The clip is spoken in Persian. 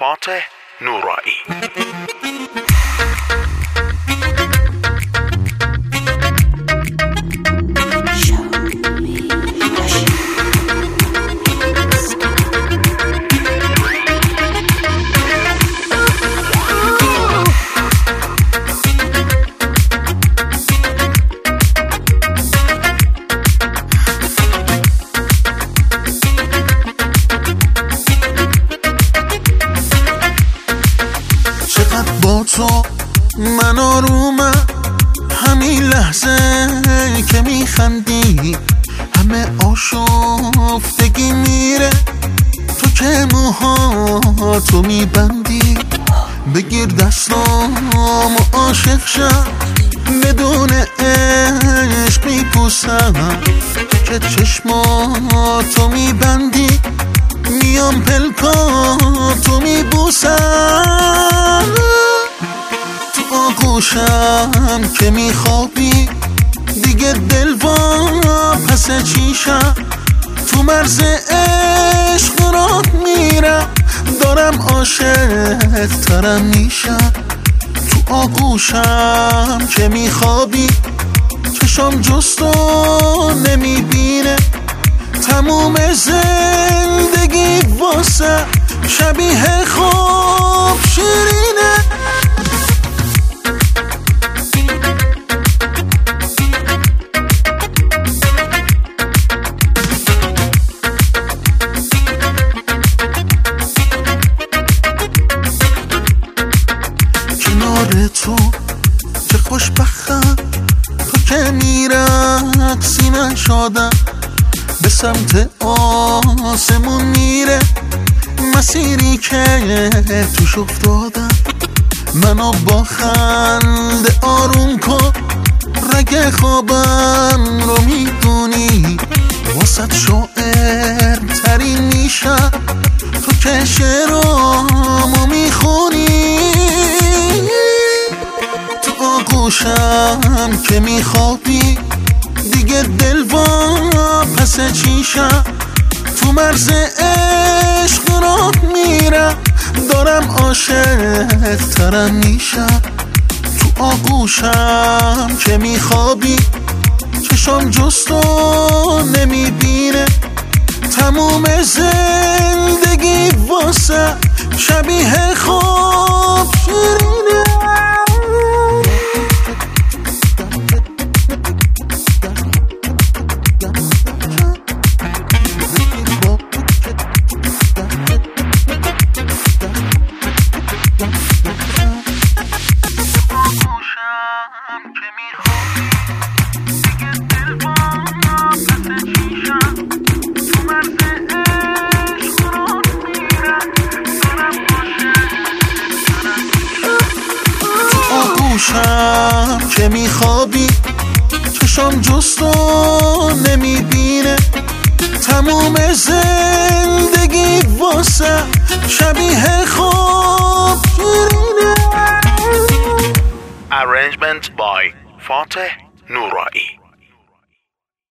فاتح نورایی. با تو من آرومم، همین لحظه که میخندی همه آشفتگی میره. تو که موهاتو میبندی، بگیر دستام و عاشق شم، بدون عشق میپوسم. که چشماتو میبندی، میام پلکاتو میبوسم. تو آغوشم که میخوابی، دیگه دل پس چیشم. تو مرز عشق راه میرم، دارم عاشق ترم میشم. تو آغوشم که میخوابی، چشم جستو نمیبینه. تموم زندگی واسه شبیه خواب شیرینه. کنار تو چه خوشبختم، تو که میرقصی من شادم. به سمت آسمون میره مسیری که توش افتادم. منو با خنده آروم کن، رگ خوابم رو میدونی. واسط شاعر ترین میشم، تو که شعرامو میخونی. تو آغوشم که میخوابی، دیگه دل پس چیشم. تو مرز عشق راه میرم، دارم عاشق ترم میشم. تو آغوشم که میخوابی، چشم جستو نمیبینه. تموم زندگی واسه شبیه خواب شیرینه. آغوشم که میخوابی، چشم جستو نمیبینه. تموم زندگی واسه شبیه خواب شیرینه. Arrangement by فاتح نورایی.